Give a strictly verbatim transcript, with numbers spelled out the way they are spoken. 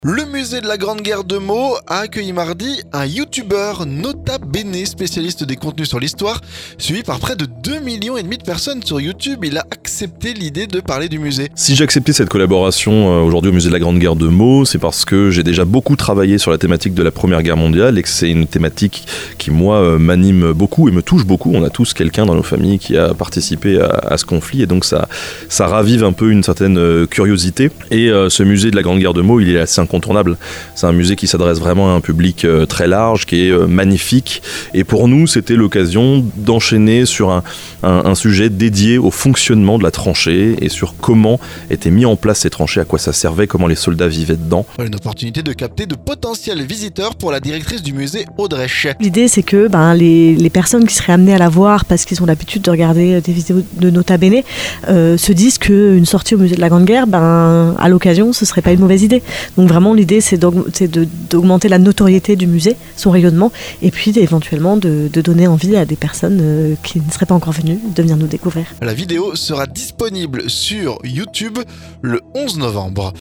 Le musée de la Grande Guerre de Meaux a accueilli mardi un youtubeur nota bene spécialiste des contenus sur l'histoire, suivi par près de deux millions et demi de personnes sur YouTube. Il a accepté l'idée de parler du musée. Si j'ai accepté cette collaboration aujourd'hui au musée de la Grande Guerre de Meaux, c'est parce que j'ai déjà beaucoup travaillé sur la thématique de la Première Guerre mondiale et que c'est une thématique qui, moi, m'anime beaucoup et me touche beaucoup. On a tous quelqu'un dans nos familles qui a participé à, à ce conflit et donc ça, ça ravive un peu une certaine curiosité. Et euh, ce musée de la Grande Guerre de Meaux, il est assez incontournable. C'est un musée qui s'adresse vraiment à un public euh, très large, qui est euh, magnifique. Et pour nous, c'était l'occasion d'enchaîner sur un, un, un sujet dédié au fonctionnement de la tranchée et sur comment étaient mis en place ces tranchées, à quoi ça servait, comment les soldats vivaient dedans. Voilà une opportunité de capter de potentiels visiteurs pour la directrice du musée, Audrey Chet. L'idée, c'est que ben, les, les personnes qui seraient amenées à la voir parce qu'ils ont l'habitude de regarder des vidéos de Nota Bene euh, se disent qu'une sortie au musée de la Grande Guerre, ben, à l'occasion, ce serait pas une mauvaise idée. Donc vraiment, l'idée, c'est, c'est de, d'augmenter la notoriété du musée, son rayonnement, et puis éventuellement de, de donner envie à des personnes euh, qui ne seraient pas encore venues de venir nous découvrir. La vidéo sera disponible sur YouTube le onze novembre.